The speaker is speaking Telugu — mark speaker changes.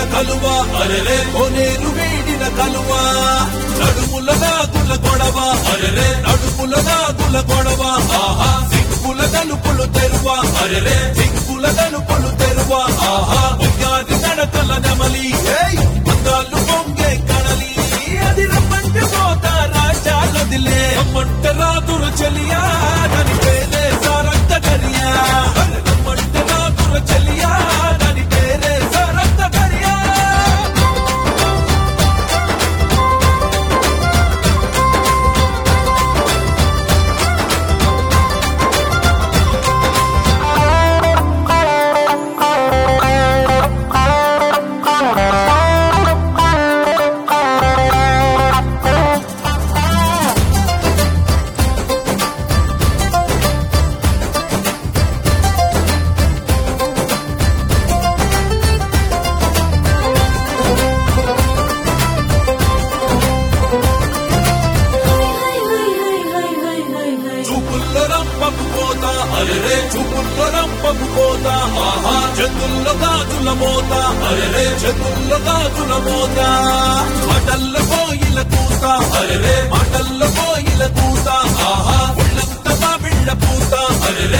Speaker 1: కలువ అరెరే కోనేరు వేడిన కలువ నడుముల నాగుల గొడవ అరెరే నడుముల నాగుల గొడవ ఆహా సిక్కుల తలుపులు తెరువ అరెరే సిక్కుల తలుపులు తెరువ ఆహా ఉయ్యాది నడకల నెమలి బంగాలు పొంగే కడలి అది రమ్మంటే పోతా రాజాలదిలే రమ్మంటే రాదుర చెలియా నని పేరే సారంత గరియా రమ్మంటే రాదుర చెలియా నని పేరే సారంత గరియా చూపుల్లో రంపకు పోతా అరెరే చూపుల్లో రంపకు పోతా ఆహా చేతుల్లో గాజుల మోత అరెరే చేతుల్లో గాజుల మోత మాటల్లో కోయిల కూత అరెరే మాటల్లో కోయిల కూత ఆహా ఉళ్ళంతా బిళ్ళ పూత అరెరే